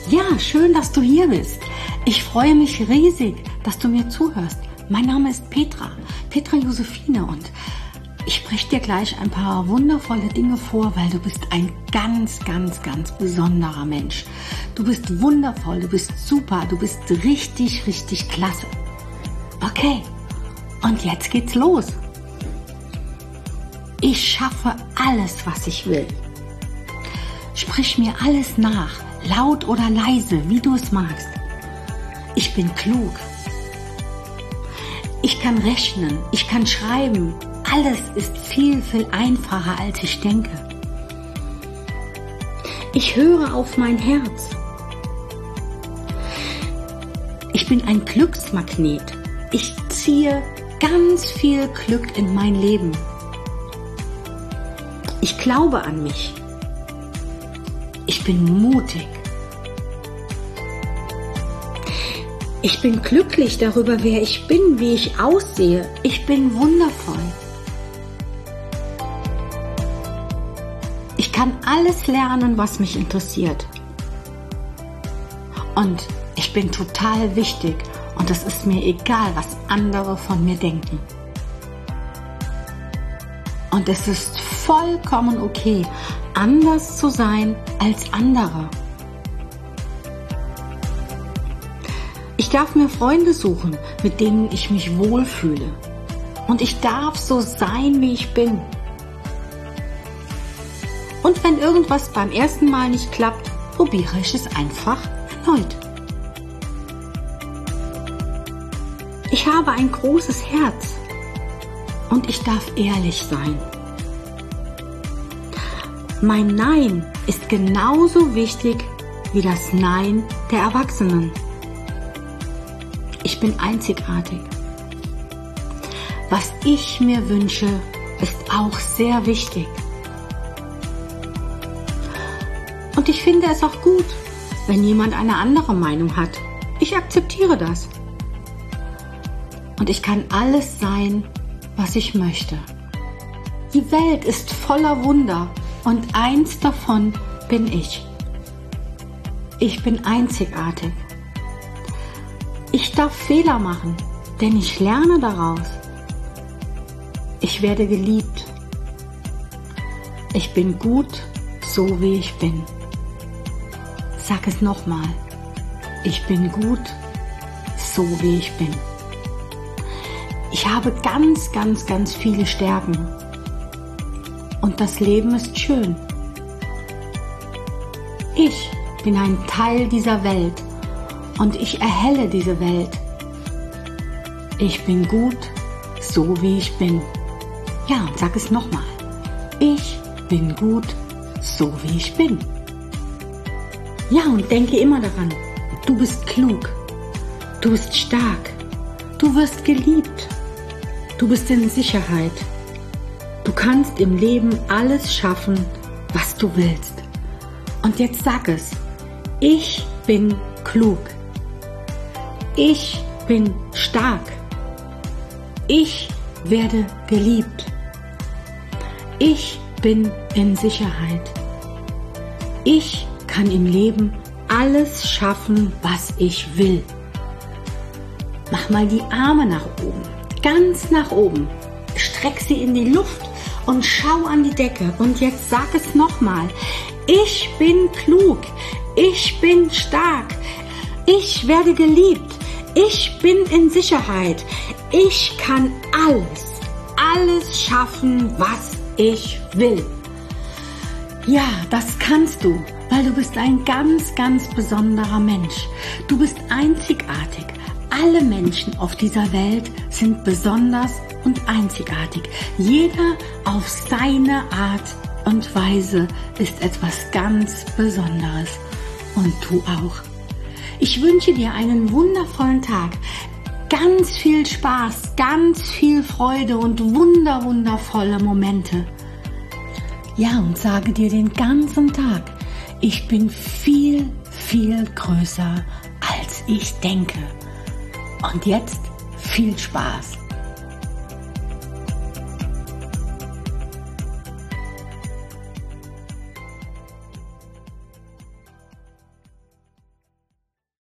Ja, schön, dass du hier bist. Ich freue mich riesig, dass du mir zuhörst. Mein Name ist Petra Josephine, und ich spreche dir gleich ein paar wundervolle Dinge vor, weil du bist ein ganz besonderer Mensch. Du bist wundervoll, du bist super, du bist richtig klasse. Okay, und jetzt geht's los. Ich schaffe alles, was ich will. Sprich mir alles nach, laut oder leise, wie du es magst. Ich bin klug. Ich kann rechnen, ich kann schreiben. Alles ist viel einfacher, als ich denke. Ich höre auf mein Herz. Ich bin ein Glücksmagnet. Ich ziehe ganz viel Glück in mein Leben. Ich glaube an mich. Ich bin mutig. Ich bin glücklich darüber, wer ich bin, wie ich aussehe. Ich bin wundervoll. Ich kann alles lernen, was mich interessiert. Und ich bin total wichtig, und es ist mir egal, was andere von mir denken. Und es ist vollkommen okay, anders zu sein als andere. Ich darf mir Freunde suchen, mit denen ich mich wohlfühle. Und ich darf so sein, wie ich bin. Und wenn irgendwas beim ersten Mal nicht klappt, probiere ich es einfach erneut. Ich habe ein großes Herz und ich darf ehrlich sein. Mein Nein ist genauso wichtig wie das Nein der Erwachsenen. Ich bin einzigartig. Was ich mir wünsche, ist auch sehr wichtig. Und ich finde es auch gut, wenn jemand eine andere Meinung hat. Ich akzeptiere das. Und ich kann alles sein, was ich möchte. Die Welt ist voller Wunder und eins davon bin ich. Ich bin einzigartig. Ich darf Fehler machen, denn ich lerne daraus. Ich werde geliebt. Ich bin gut, so wie ich bin. Sag es nochmal. Ich bin gut, so wie ich bin. Ich habe ganz viele Stärken. Und das Leben ist schön. Ich bin ein Teil dieser Welt. Und ich erhelle diese Welt. Ich bin gut, so wie ich bin. Ja, sag es nochmal. Ich bin gut, so wie ich bin. Ja, und denke immer daran, du bist klug. Du bist stark. Du wirst geliebt. Du bist in Sicherheit. Du kannst im Leben alles schaffen, was du willst. Und jetzt sag es. Ich bin klug. Ich bin stark. Ich werde geliebt. Ich bin in Sicherheit. Ich kann im Leben alles schaffen, was ich will. Mach mal die Arme nach oben, ganz nach oben. Streck sie in die Luft und schau an die Decke. Und jetzt sag es nochmal. Ich bin klug. Ich bin stark. Ich werde geliebt. Ich bin in Sicherheit. Ich kann alles schaffen, was ich will. Ja, das kannst du, weil du bist ein ganz besonderer Mensch. Du bist einzigartig. Alle Menschen auf dieser Welt sind besonders und einzigartig. Jeder auf seine Art und Weise ist etwas ganz Besonderes. Und du auch. Ich wünsche dir einen wundervollen Tag, ganz viel Spaß, ganz viel Freude und wundervolle Momente. Ja, und sage dir den ganzen Tag, ich bin viel größer, als ich denke. Und jetzt viel Spaß.